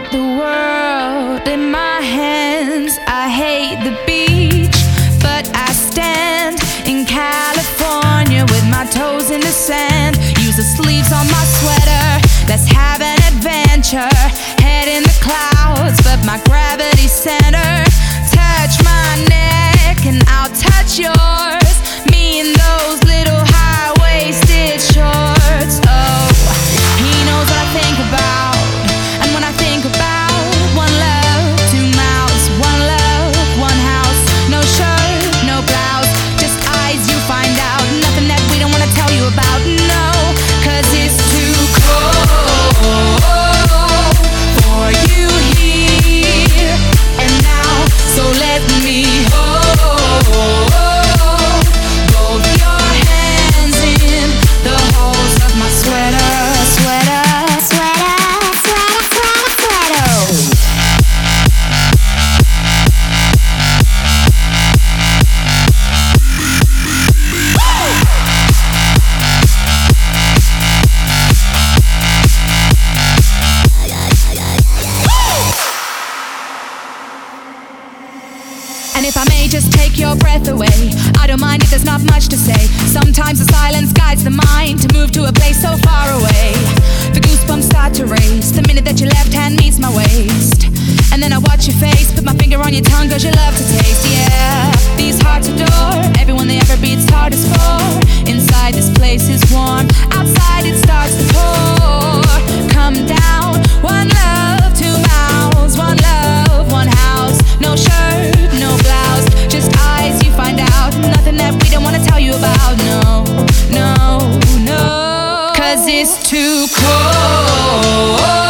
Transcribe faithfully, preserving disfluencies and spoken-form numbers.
the world in my hands. I hate the beach, but I stand in California with my toes in the sand. Use the sleeves on my sweater. Let's have an adventure. Head in the clouds, but my gravity center. Touch my neck and I'll touch yours. Me and those little high-waisted shorts. Oh, he knows what I think about. And when I think about one love, two mouths, one love, one house. No shirt, no blouse, just eyes you find out. Nothing that we don't wanna tell you about, no. Cause it's too cold for you here and now. So let me hold both your hands in the holes of my sweater, sweater, sweater, sweater, sweater, sweater. And if I may just take your breath away, I don't mind if there's not much to say. Sometimes the silence guides the mind to move to a place so far away. The goosebumps start to race the minute that your left hand meets my waist. And then I watch your face, put my finger on your tongue cause you love to taste. Yeah, these hearts adore everyone they ever beats hardest for. Inside this place is warm, outside it starts to pour. Come down, one love, two mouths, one love, one house. No shirt, no blouse, just eyes you find out. Nothing that we don't wanna tell you about, no, no, no. Cause it's too cold